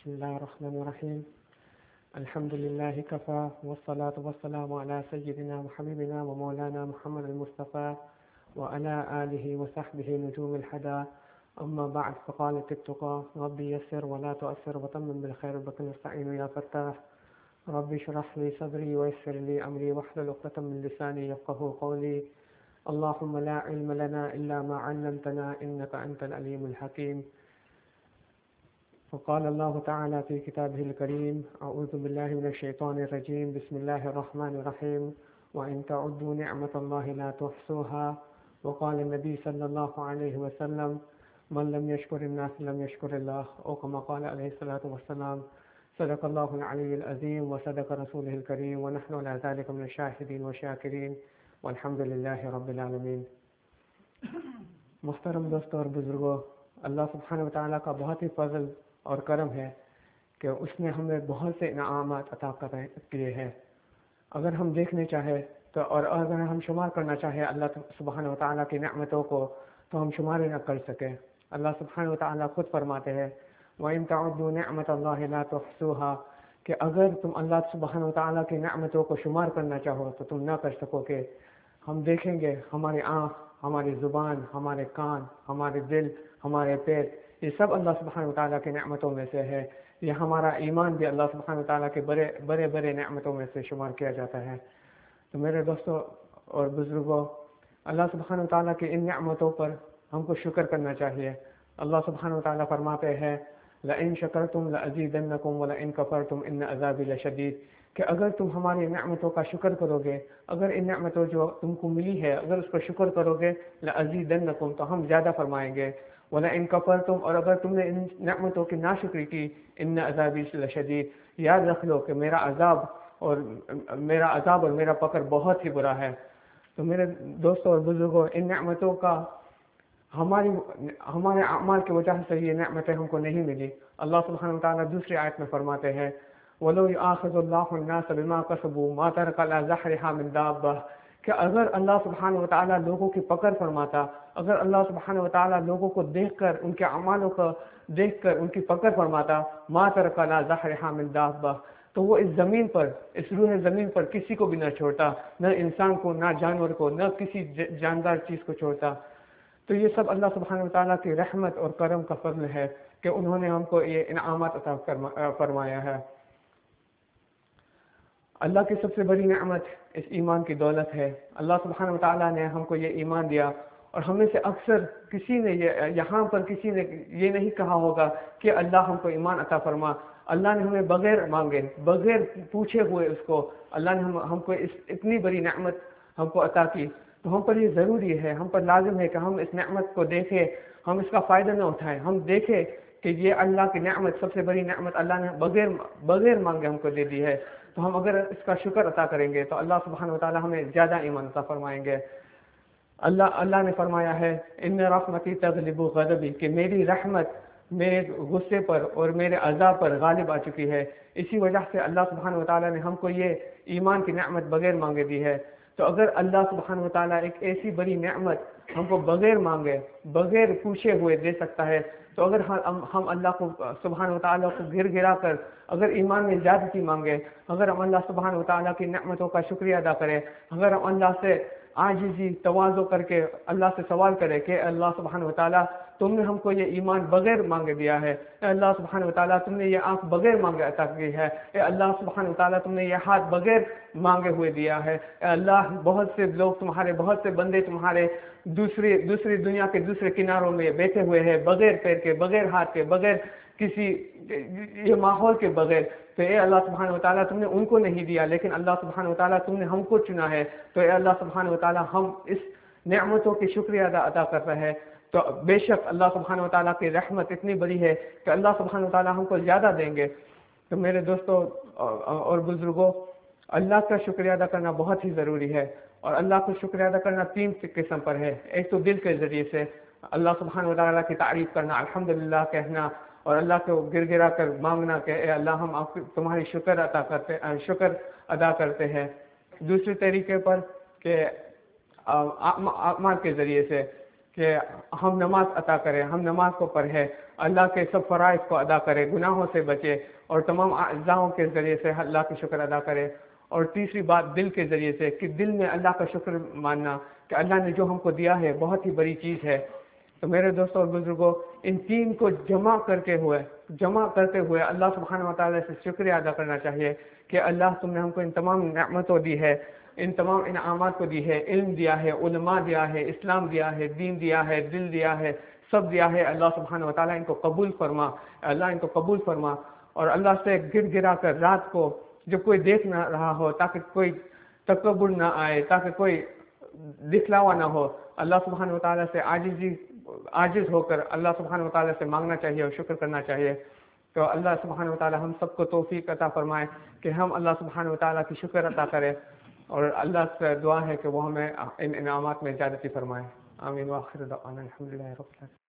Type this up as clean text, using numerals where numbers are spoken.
بسم الله الرحمن الرحيم الحمد لله كفى والصلاة والسلام على سيدنا وحبيبنا ومولانا محمد المصطفى وعلى آله وصحبه نجوم الحدا. أما بعد فقال التقى ربي يسر ولا تؤثر وتمم بالخير بك نستعين يا فتاح. ربي اشرح لي صدري ويسر لي أمري واحلل عقدة من لساني يفقهوا قولي. اللهم لا علم لنا إلا ما علمتنا إنك أنت العليم الحكيم. وقال الله تعالى في كتابه الكريم أعوذ بالله من الشيطان الرجيم بسم الله الرحمن الرحيم وإن تعدوا نعمة الله لا تحصوها. وقال النبي صلى الله عليه وسلم من لم يشكر الناس لم يشكر الله، أو كما قال عليه الصلاة والسلام. صدق الله العلي العظيم وصدق رسوله الكريم ونحن على ذلك من الشاهدين والشاكرين والحمد لله رب العالمين. محترم دوستوں اور بزرگوں، اللہ سبحانہ و تعالیٰ کا بہت ہی فضل اور کرم ہے کہ اس نے ہمیں بہت سے انعامات عطا کیے ہیں. اگر ہم دیکھنے چاہیں تو اور اگر ہم شمار کرنا چاہیں اللہ سبحانہ و تعالیٰ کی نعمتوں کو تو ہم شمار نہ کر سکیں. اللہ سبحانہ و تعالیٰ خود فرماتے ہیں وَإِن تَعُدُّوا نِعْمَةَ اللَّهِ لَا تُحْصُوهَا کہ اگر تم اللہ سبحانہ و تعالیٰ کی نعمتوں کو شمار کرنا چاہو تو تم نہ کر سکو گے. ہم دیکھیں گے ہماری آنکھ، ہماری زبان، ہمارے کان، ہمارے دل، ہمارے پیر، یہ سب اللہ سبحانہ و تعالیٰ کی نعمتوں میں سے ہے. یہ ہمارا ایمان بھی اللہ سبحانہ و تعالیٰ کے بڑے نعمتوں میں سے شمار کیا جاتا ہے. تو میرے دوستوں اور بزرگوں، اللہ سبحانہ و تعالیٰ کی ان نعمتوں پر ہم کو شکر کرنا چاہیے. اللہ سبحانہ و تعالیٰ فرماتے ہیں لَإِن شَكَرْتُمْ لَأَزِيدَنَّكُمْ وَلَإِن كَفَرْتُمْ إِنَّ عَذَابِي لَشَدِيدٌ کہ اگر تم ہماری نعمتوں کا شکر کرو گے، اگر ان نعمتوں جو تم کو ملی ہے اگر اس پر شکر کرو گے لَأَزِيدَنَّكُمْ تو ہم زیادہ فرمائیں گے. وَلَإِن كَفَرْتُمْ اور اگر تم نے ان نعمتوں کی ناشکری کی إِنَّ عَذَابِي لَشَدِيدٌ یاد رکھ لو کہ میرا عذاب اور میرا پکڑ بہت ہی برا ہے. تو میرے دوستوں اور بزرگوں، ان نعمتوں کا ہمارے اعمال کی وجہ سے یہ نعمتیں ہم کو نہیں ملی. اللہ سبحانہ و تعالیٰ دوسری آیت میں فرماتے ہیں وَلَوْ يُؤَاخِذُ اللَّهُ النَّاسَ بِمَا كَسَبُوا مَا تَرَكَ عَلَىٰ ظَهْرِهَا مِن دَابَّةٍ کہ اگر اللہ سبحانہ و تعالیٰ لوگوں کی پکڑ فرماتا، اگر اللہ سبحانہ و تعالیٰ لوگوں کو دیکھ کر ان کے اعمالوں کو دیکھ کر ان کی پکڑ فرماتا مَا تَرَكَ عَلَىٰ ظَهْرِهَا مِن دَابَّةٍ تو وہ اس زمین پر، اس روح زمین پر کسی کو بھی نہ چھوڑتا، نہ انسان کو، نہ جانور کو، نہ کسی جاندار چیز کو چھوڑتا. تو یہ سب اللہ سبحانہ و تعالیٰ کی رحمت اور کرم کا فضل ہے کہ انہوں نے ہم کو یہ انعامات عطا فرمایا ہے. اللہ کی سب سے بڑی نعمت اس ایمان کی دولت ہے. اللہ سبحانہ و تعالیٰ نے ہم کو یہ ایمان دیا اور ہمیں سے اکثر کسی نے یہاں پر کسی نے یہ نہیں کہا ہوگا کہ اللہ ہم کو ایمان عطا فرما. اللہ نے ہمیں بغیر مانگے، بغیر پوچھے ہوئے اس کو اللہ نے ہم کو اتنی بڑی نعمت ہم کو عطا کی. تو ہم پر یہ ضروری ہے، ہم پر لازم ہے کہ ہم اس نعمت کو دیکھیں، ہم اس کا فائدہ نہ اٹھائیں. ہم دیکھیں کہ یہ اللہ کی نعمت، سب سے بڑی نعمت اللہ نے بغیر مانگے ہم کو دے دی ہے. تو ہم اگر اس کا شکر عطا کریں گے تو اللہ سبحانہ و تعالیٰ ہمیں زیادہ ایمان عطا فرمائیں گے. اللہ نے فرمایا ہے ان رحمتی تغلب غضبی کہ میری رحمت میرے غصے پر اور میرے عذاب پر غالب آ چکی ہے. اسی وجہ سے اللہ سبحانہ و تعالیٰ نے ہم کو یہ ایمان کی نعمت بغیر مانگے دی ہے. تو اگر اللہ سبحانہ و تعالیٰ ایک ایسی بڑی نعمت ہم کو بغیر مانگے، بغیر پوچھے ہوئے دے سکتا ہے، تو اگر ہم اللہ کو سبحانہ و تعالیٰ کو گرا کر اگر ایمان میں زیادتی مانگے، اگر ہم اللہ سبحانہ و تعالیٰ کی نعمتوں کا شکریہ ادا کریں، اگر ہم اللہ سے عاجزی تواضع کر کے اللہ سے سوال کرے کہ اللہ سبحانہ و تعالیٰ تم نے ہم کو یہ ایمان بغیر مانگے دیا ہے، اے اللہ سبحانہ و تعالیٰ تم نے یہ آنکھ بغیر مانگے عطا کی ہے، اے اللہ سبحانہ و تعالیٰ تم نے یہ ہاتھ بغیر مانگے ہوئے دیا ہے، اے اللہ بہت سے لوگ تمہارے، بہت سے بندے تمہارے دوسری دنیا کے دوسرے کناروں میں بیٹھے ہوئے ہیں بغیر پیر کے، بغیر ہاتھ کے، بغیر کسی یہ ماحول کے بغیر. تو اے اللہ سبحانہ و تعالیٰ تم نے ان کو نہیں دیا، لیکن اللہ سبحانہ و تعالیٰ تم نے ہم کو چنا ہے. تو اے اللہ سبحانہ و تعالیٰ ہم اس نعمتوں کی شکریہ ادا کرتے ہیں. تو بے شک اللہ سبحانہ و تعالیٰ کی رحمت اتنی بڑی ہے کہ اللہ سبحانہ و تعالیٰ ہم کو زیادہ دیں گے. تو میرے دوستوں اور بزرگوں، اللہ کا شکریہ ادا کرنا بہت ہی ضروری ہے. اور اللہ کو شکریہ ادا کرنا تین قسم پر ہے. ایک تو دل کے ذریعے سے اللہ سبحانہ و تعالیٰ کی تعریف کرنا، الحمدللہ کہنا، اور اللہ کو گڑ کر مانگنا کہ اے اللہ ہم تمہاری شکر ادا کرتے ہیں. دوسرے طریقے پر کہ اعمال کے ذریعے سے کہ ہم نماز عطا کرے، ہم نماز کو پڑھے، اللہ کے سب فرائض کو ادا کرے، گناہوں سے بچے اور تمام اعضاؤں کے ذریعے سے اللہ کا شکر ادا کرے۔ اور تیسری بات دل کے ذریعے سے، کہ دل میں اللہ کا شکر ماننا کہ اللہ نے جو ہم کو دیا ہے بہت ہی بڑی چیز ہے۔ تو میرے دوستوں اور بزرگوں، ان تین کو جمع کرتے ہوئے اللہ سبحانہ و تعالیٰ سے شکریہ ادا کرنا چاہیے کہ اللہ تم نے ہم کو ان تمام نعمتوں دی ہے، ان تمام انعامات کو دی ہے، علم دیا ہے، علماء دیا ہے، اسلام دیا ہے، دین دیا ہے، دل دیا ہے، سب دیا ہے۔ اللہ سبحانہ و تعالیٰ ان کو قبول فرما، اللہ ان کو قبول فرما، اور اللہ سے گر گرا کر رات کو جب کوئی دیکھ نہ رہا ہو، تاکہ کوئی تکبر نہ آئے، تاکہ کوئی دکھلاوا نہ ہو، اللہ سبحانہ و تعالیٰ سے عاجز ہو کر اللہ سبحانہ و تعالیٰ سے مانگنا چاہیے اور شکر کرنا چاہیے۔ تو اللہ سبحانہ و تعالیٰ ہم سب کو توفیق عطا فرمائے کہ ہم اللہ سبحانہ و تعالیٰ کی شکر عطا کریں، اور اللہ سے دعا ہے کہ وہ ہمیں ان انعامات میں زیادتی فرمائے۔ آمین، وآخر دعوانا الحمدللہ رب العالمین۔